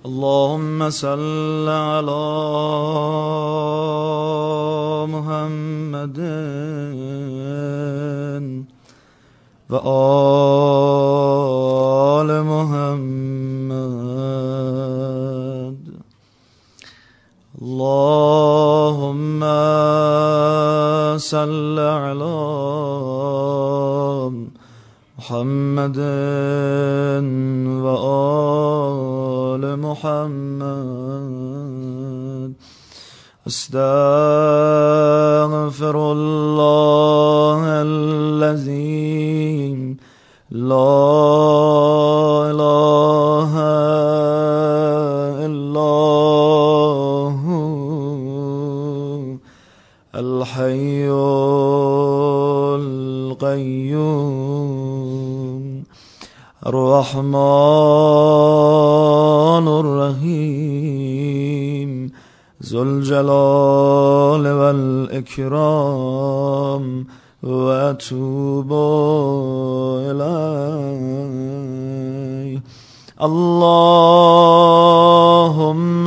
اللهم صل على محمد و آل محمد. اللهم صل على محمد و آل محمد. استغفر الله الذي لا اله الا هو الحي القيوم الرحمن الرحيم ذو الجلال والإكرام وأتوب إليه. اللهم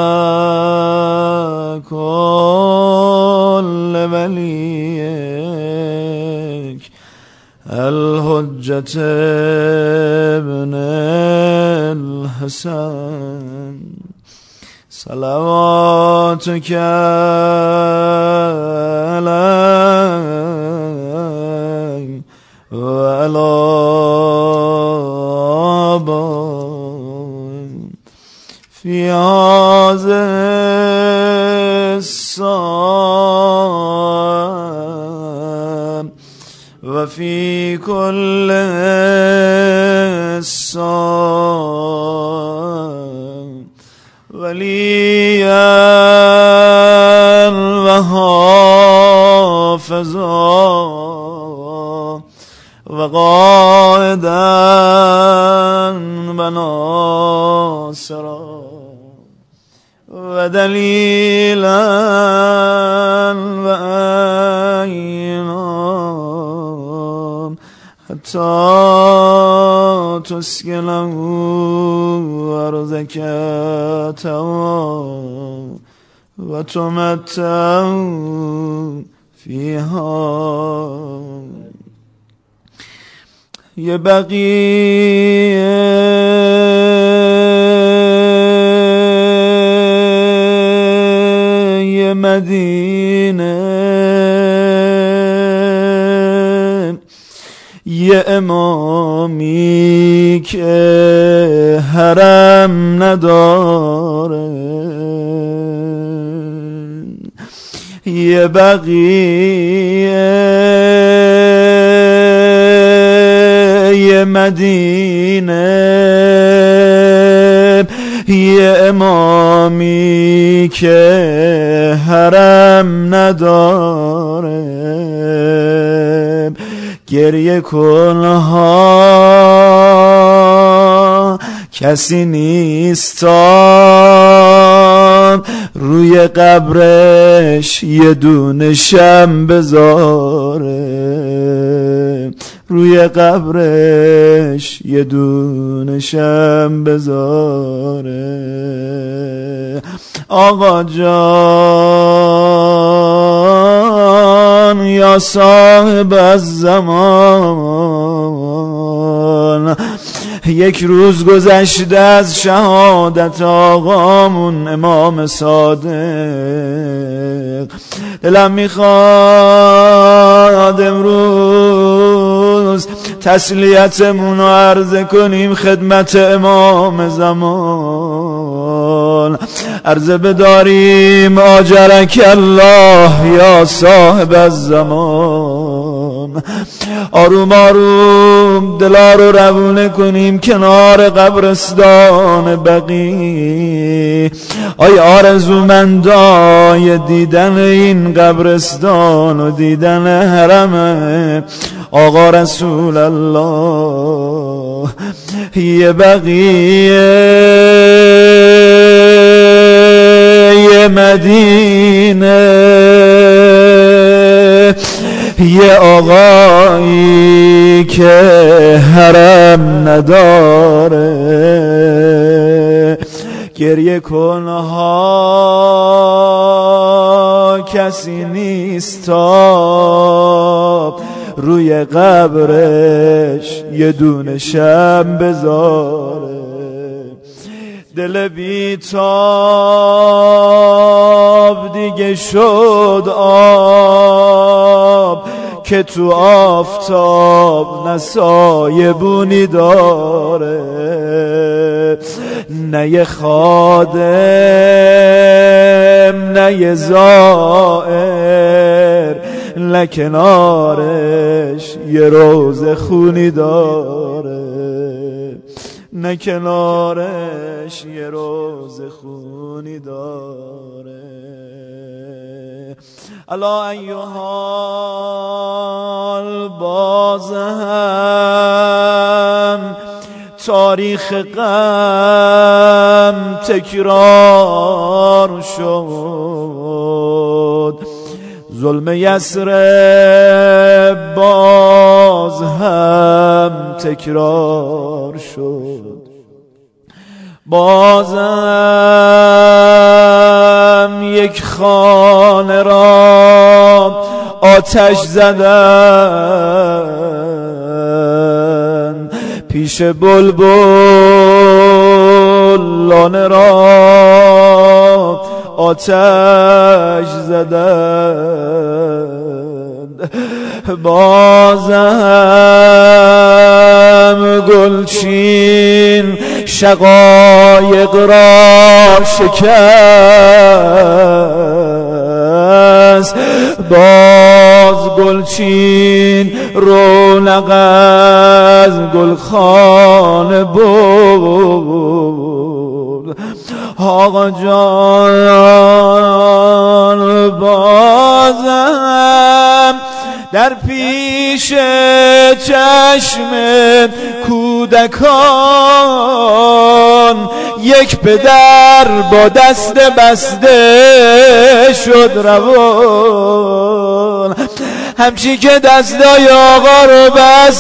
كل وليك الحجة ابن الحسن صلواتك عليه وعلى آبائه في هذه الساعة وفي كل ساعة وليا وحافظا وقائدا وناصرا ودليلا وعينا حتى تسكنه أرضك وتمتع فيها. یه بقیه مدینه، یه امامی که حرم نداره، یه بقیه یه مدینه، یه امامی که حرم نداره، گریه کنها کسی نیستان، روی قبرش یه دونه شم بذاره، روی قبرش یه دونه شم بذاره. آقا جان یا صاحب الزمان، یک روز گذشته از شهادت آقامون امام صادق، دلم میخواد امروز تسلیتمون رو عرض کنیم خدمت امام زمان، عرض بداریم آجرک الله یا صاحب الزمان. آروم آروم دلا رو روونه کنیم کنار قبرستان بقیع. آی آرزومندای دیدن این قبرستان و دیدن حرم آقا رسول الله، یه بقیه یه مدینه، یه آقایی که حرم نداره، گریه کنها کسی نیست تا روی قبرش یه دونه شم بذاره. دل بیتاب دیگه شد آب که تو آفتاب نه سایبونی داره. نه یه خادم نه یه زائر لکنارش یه روز خونی داره. نه کنارش یه روز خونی داره. الا ایها باز هم تاریخ غم تکرار شد. ظلم یثرب باز هم تکرار شد. بازم یک خانه را آتش زدن، پیش بلبلان را آتش زدن. بازم گلچین شقایق را شکست، باز گلچین رونق از گلخانه بود. آقا جان بازم در پیش چشم کودکان یک پدر با دست بسته شد روان. همچی که دستای آقا رو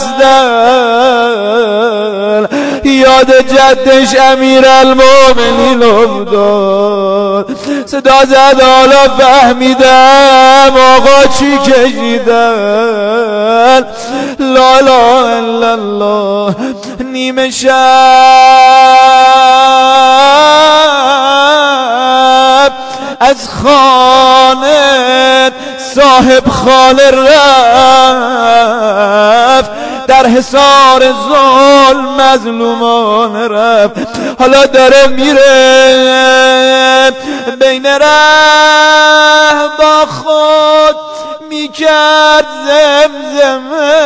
بستن یاد جدش امیرالمومنین افتاد. صدا زد حالا فهمیدم آقا چی کشیدن. لا اله الا الله. نیمه شب از خانه صاحب خانه رفت، در حصار ظلم مظلومان رفت. حالا داره میره بین ره با خود میکرد زمزمه،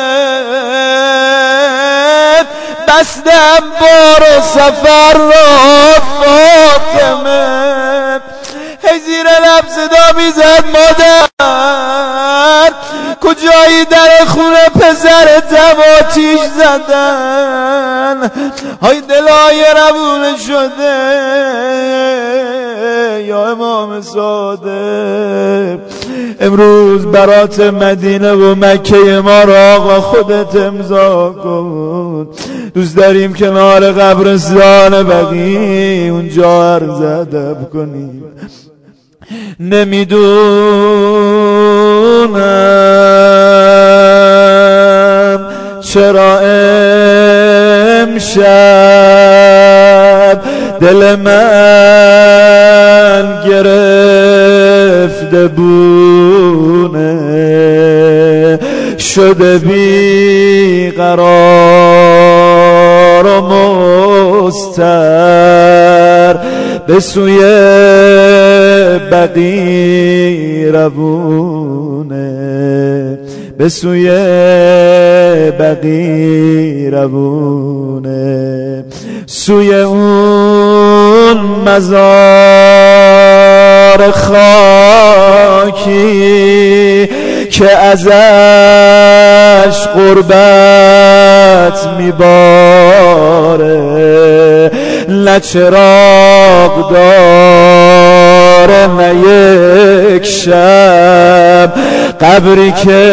بستم بار و سفر را فاطمه. هی زیر لب صدا میزد مادر کجایی؟ در خونه پسرتم آتیش زدن. های دلای روونه شده یا امام صادق. امروز برات مدینه و مکه ما را آقا خودت امضا کن. دوست داریم کنار قبرستان بقیع اونجا عرض ادب کنیم. نمیدونم چرا امشب دل من گرفته بونه شده بی قرار و مضطر، به سوی بقیع روونه، به سوی بقیع روونه، سوی اون مزار خاکی که ازش غربت میباره. نه چراغ داره نه یک شب، قبری که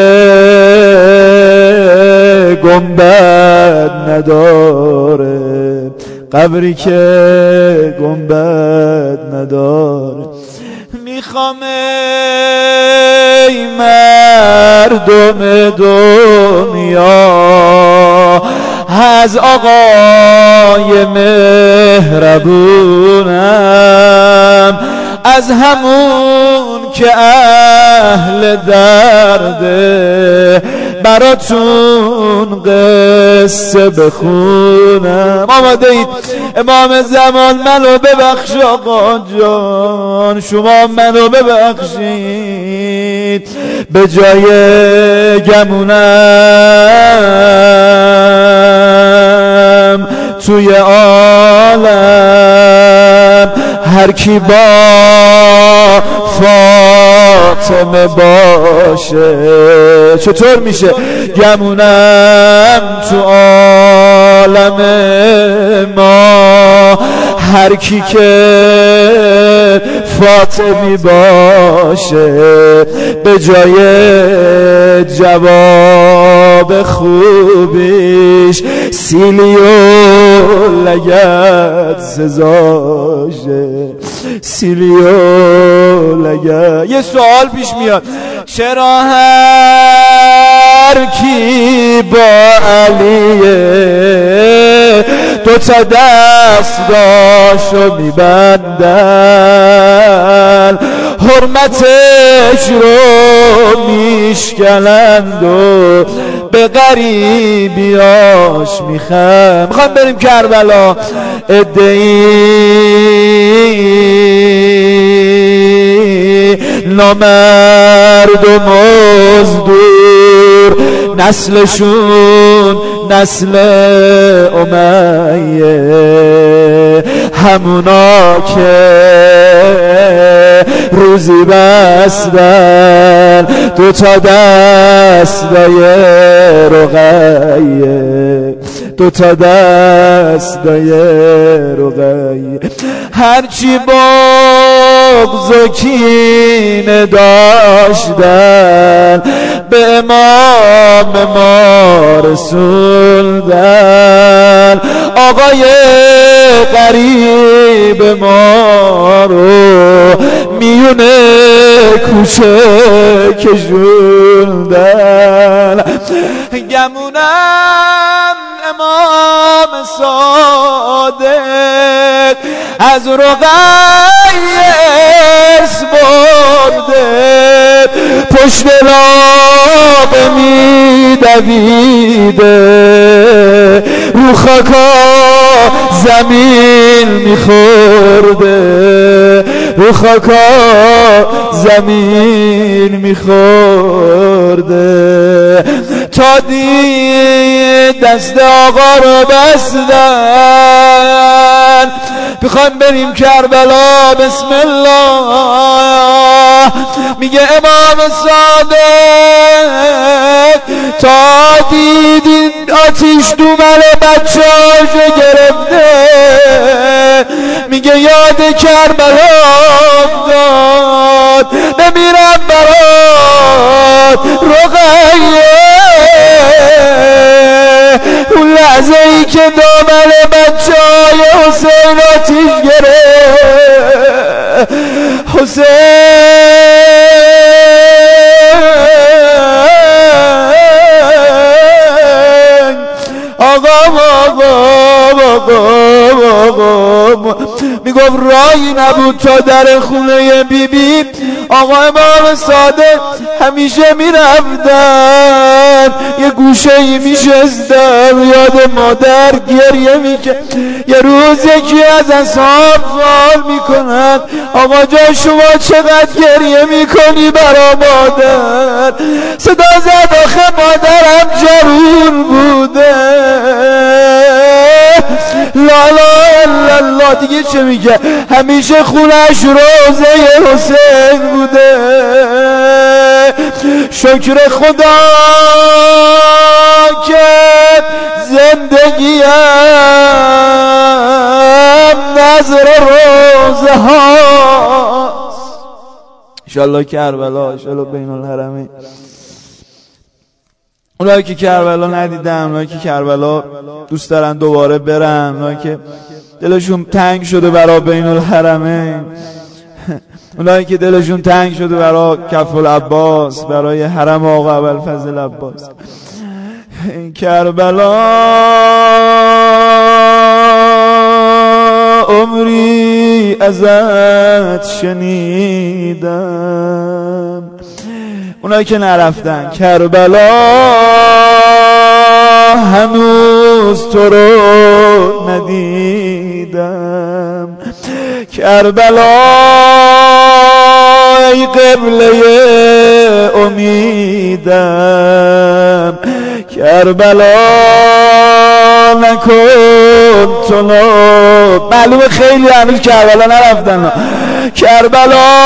گنبد نداره، قبری که گنبد نداره. میخوام ای مردم دنیا از آقای مهربونم، از همون که اهل درده براتون قصه بخونم. آماده اید؟ امام زمان منو ببخش آقا جان، شما منو ببخشید، به جای گمونم توی عالم هر کی با فاطمه باشه. چطور میشه گمونم تو عالم ما هر کی که فاطمی باشه؟ به جای جواب خوبیش سیلی و لگد سزاشه، سیلی و لگد. یه سوال پیش میاد، چرا هر کی با علیه دوتا دستاشو میبندن، حرمتش رو میشکنند و به غریبیاش میخند. میخوام بریم کربلا. ادعی نامرد و مزدور، نسلشون نسل امیه، همونا که روزی بستن دوتا دستای رقیه، دوتا دستای رقیه. هرچی بغض و کینه داشتن به امام ما رسوندن، آقای غریب ما رو میونه کوچه کشوندن. گمونم امام صادق از رقیه برده، پشت لابه میدویده، رو خاکا زمین میخورده، رو خاکا زمین میخورده، تا دید دست آقا رو بستن. میخوایم بریم کربلا. بسم الله. میگه امام صادق تا دیدین آتیش دومل بچه‌اشو گرفته، میگه یاد کربلا افتاد، بمیرم برات رقیه. اون لحظه ای که دامن بچه‌های حسین آتیش گرفت، حسین آقا میگفت راهی نبود تا در خونه بیبی. آقا امام صادق همیشه میرفتن یه گوشه ای میشستن، یاد مادر گریه میکرد. یه روز یکی از اصحاب سوال میکنن آقا جان شما چقدر گریه میکنی برا مادر؟ صدا زد آخه مادرم جرون بوده. لا لا لا دیگه چه میگه؟ همیشه خونش روزه حسین بوده. شکر خدا که زندگیم نظر روزه هاست. انشالله کربلا، انشالله بین الحرمین. اونایی که کربلا ندیدن، اونایی که کربلا دوست دارن دوباره برن، اونایی که دلشون تنگ شده برای بین الحرمین، اونایی که دلشون تنگ شده برای کف العباس، برای حرم آقا ابوالفضل عباس. کربلا عمری ازت شنیدم، اونایی که نرفتن کربلا هنوز تو رو ندیدم. کربلا ای قبله امیدم، کربلا نکن تو معلومه خیلی هنوز کربلا نرفتن. کربلا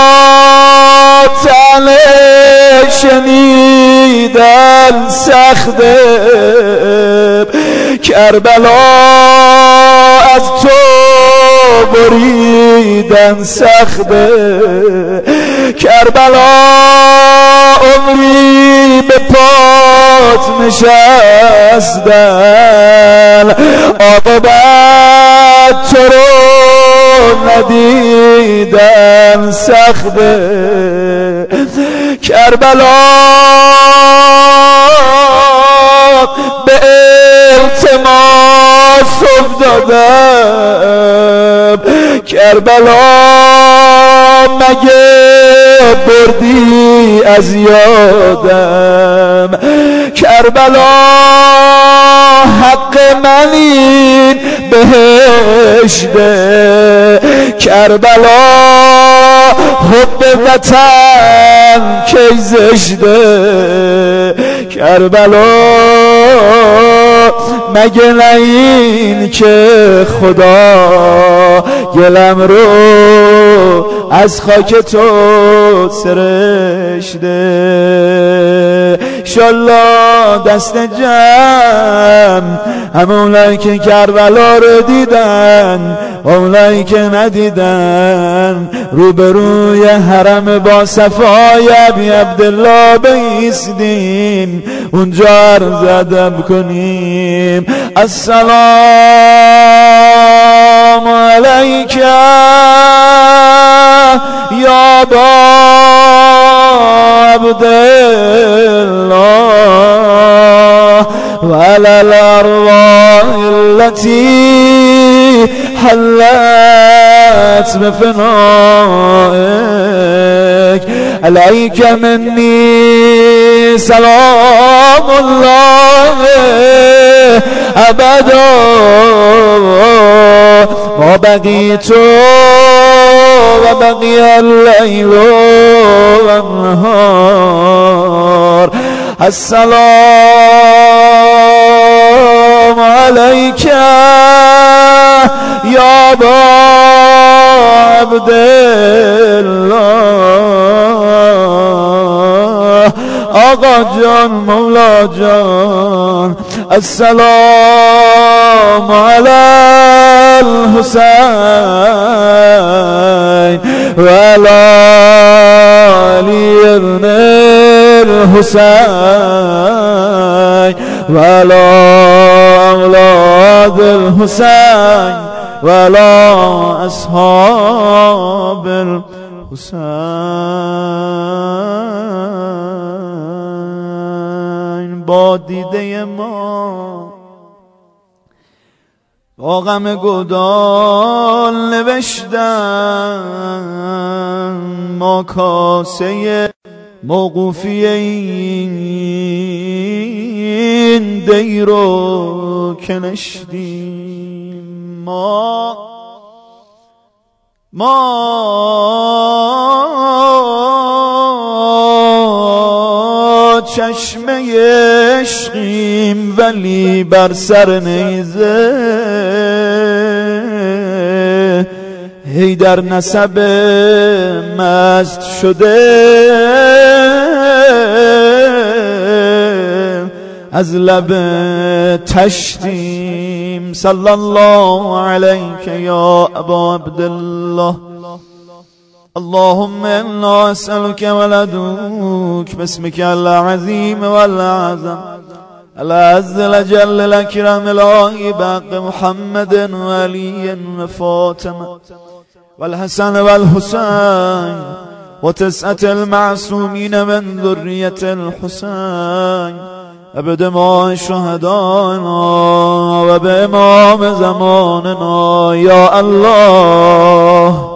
تنه شنیدن سخته، کربلا از تو بریدن سخته، کربلا عمری به پات نشستن، عاقبت تو رو ندیدن سخته. کربلا به التماس افتادم، کربلا مگه بردی از یادم، کربلا حق من این بهشته، کربلا حب وطن کی زشته، کربلا مگه نه این که خدا گلم رو از خاک تو سرشته. انشالله دست جمع همونایی که کربلا رو دیدن، اونایی که ندیدن، روبروی حرم با صفای ابی عبدالله بایستیم، اونجا عرض ادب کنیم. السلام علیک یا ابا عبدالله و علی الارواح التي حلت بفنائك، عليك مني سلام الله أبدا ما بقيت وبقي الليل والنهار. السلام عليك یا ابا عبدالله، آقا جان مولا جان. السلام علی الحسین و علی علی ابن الحسین و علی اولاد الحسین و علی اصحاب الحسین. با دیده ما با غم گدال نوشتن، ما کاسه موقوفی این دی رو کنشتیم. ما چشمه عشقیم ولی بر سر نیزه، هی در نسب مست شده از لب تشتیم. صلی الله علیک یا ابا عبدالله. اللهم انا اسألك ولدوك باسمك العظيم والأعظم العز الجل الأكرم الهی بحق محمد وعلي وفاطمة والحسن والحسين وتسعة المعصومين من ذرية الحسين وبدماء شهدائنا وبإمام زماننا يا الله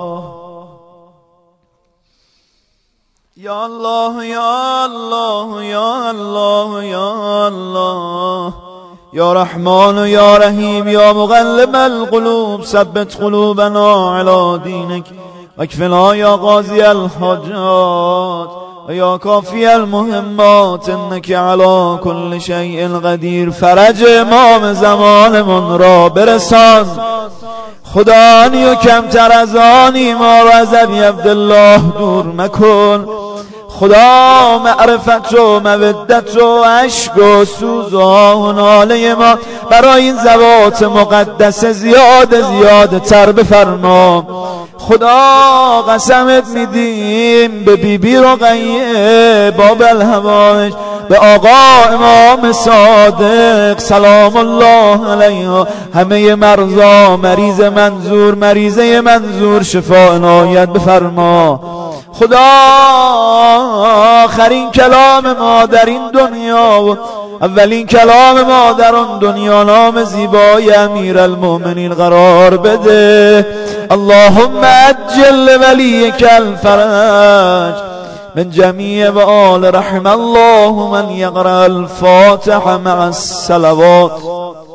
يا الله يا الله يا الله يا الله يا رحمن يا رحيم يا مغلب القلوب ثبت قلوبنا على دينك واكفنا يا قاضي الحاجات ويا كافي المهمات انك على كل شيء قدير. فرج امام زمانمون را برسان، خدا و کمتر از آنی ما را از ابی عبدالله دور مکن. خدا معرفت و مودت و عشق و سوز و ناله ما برای این ذوات مقدس زیاده تر بفرما. خدا قسمت میدیم به بیبی رقیه باب الهوایج، به آقا امام صادق سلام الله علیه، همه مرضا، مریضه منظور شفا عنایت بفرما. خدا آخرین کلام ما در این دنیا و اولین کلام ما در آن دنیا نام زیبای امیرالمؤمنین قرار بده. اللهم عجل ولیک الفرج من جمیع و آل رحم الله من یقرأ الفاتحه مع الصلوات.